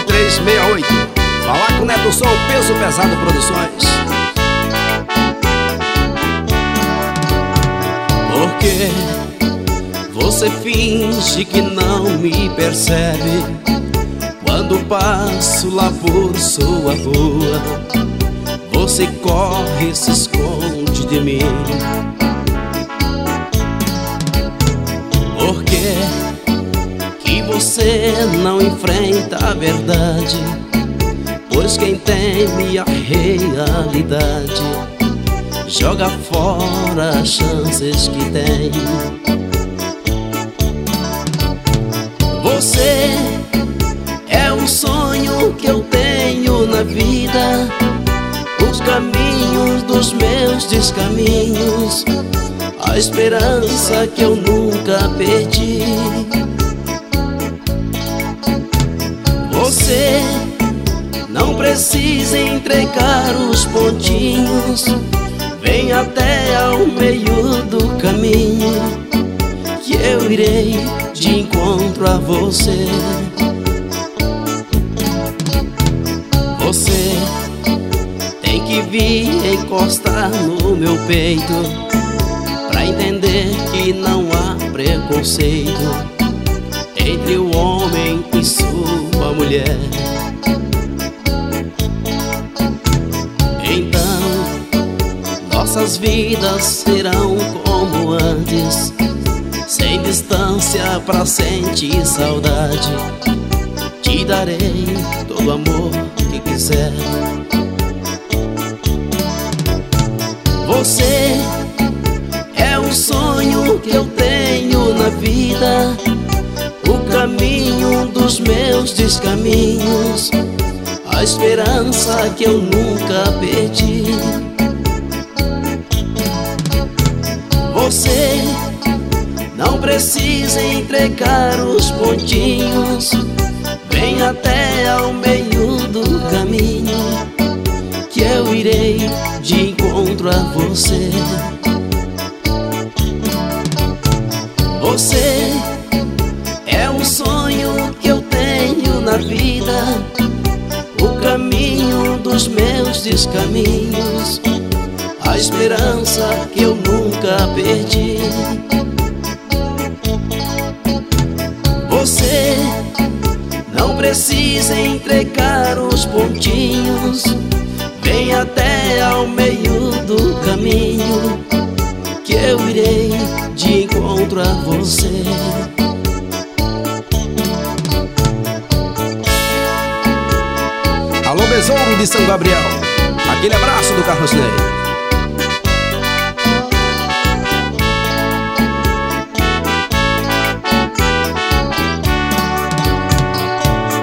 9368. Falar com o Neto Som, Peso Pesado Produções. Por que você finge que não me percebe quando passo lá por sua rua? Você corre e se esconde de mim. Por que você não enfrenta a verdade? Pois quem teme a realidade joga fora as chances que tem. Você é um sonho que eu tenho na vida, os caminhos dos meus descaminhos, a esperança que eu nunca perdi. Você não precisa entregar os pontinhos, vem até ao meio do caminho, que eu irei de encontro a você. Você tem que vir encostar no meu peito pra entender que não há preconceito entre o homem e sua mulher. Então nossas vidas serão como antes, sem distância pra sentir saudade. Te darei todo o amor que quiser. Você é um sonho que eu tenho na vida, o caminho dos meus descaminhos, a esperança que eu nunca perdi. Você não precisa entregar os pontinhos, vem até ao meio do caminho, que eu irei de encontro a você. Você é um sonho que eu tenho na vida, o caminho dos meus descaminhos, a esperança que eu nunca perdi. Você não precisa entregar os pontinhos, vem até ao meio do caminho, que eu irei de encontro a você. Alô, Besouro de São Gabriel, aquele abraço do Carlos Ney.